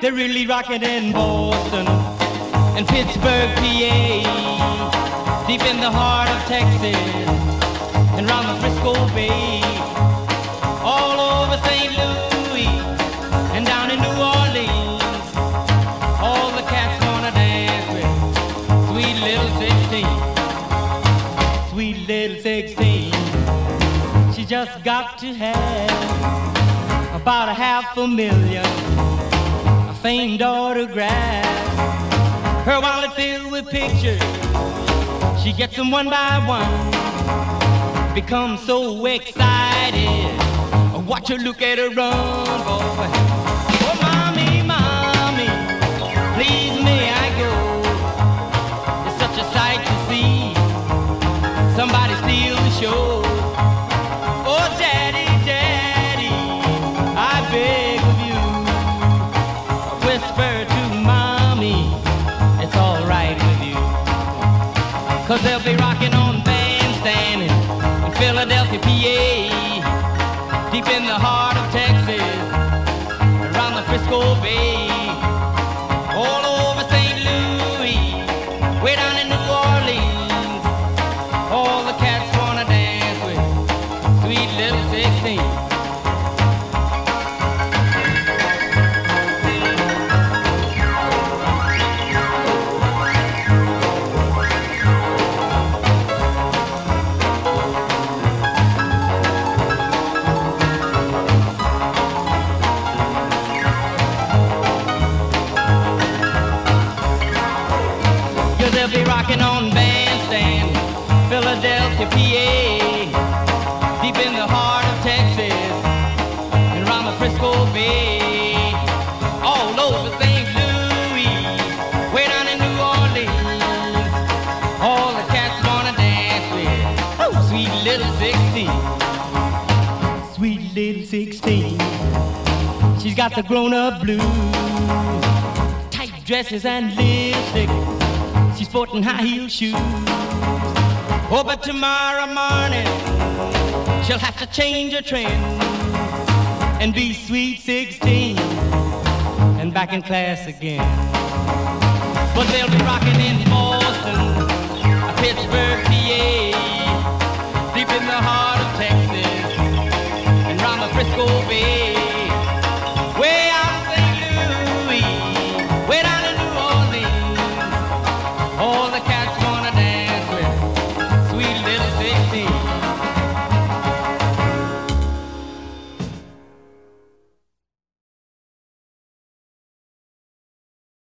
They're really rocking in Boston and Pittsburgh, PA, deep in the heart of Texas and round the Frisco Bay, all over St. Louis and down in New Orleans. All the cats wanna dance with sweet little 16, sweet little 16. She just got to have about 500,000 famed autographs. Her wallet filled with pictures, she gets them one by one. Becomes so excited, watch her look at her run, boy. Oh, mommy, mommy, please may I go? It's such a sight to see somebody steal the show. Oh, daddy, daddy, I beg of you, whisper to mommy, it's all right with you. 'Cause they'll be rocking on Bandstand in Philadelphia, PA, deep in the heart of Texas, around the Frisco Bay, all over St. Louis, way down in New Orleans. All the cats wanna dance with sweet little 16. They'll be rocking on Bandstand, Philadelphia, PA, deep in the heart of Texas, and around the Frisco Bay, all over St. Louis, way down in New Orleans. All the cats wanna dance with sweet little 16, sweet little 16. She's got the grown-up blues, tight dresses and lipstick. She's sporting high-heel shoes. Oh, but tomorrow morning she'll have to change her trend and be sweet 16 and back in class again. But they'll be rocking in Boston, Pittsburgh, PA, deep in the heart of Texas and round the Frisco Bay.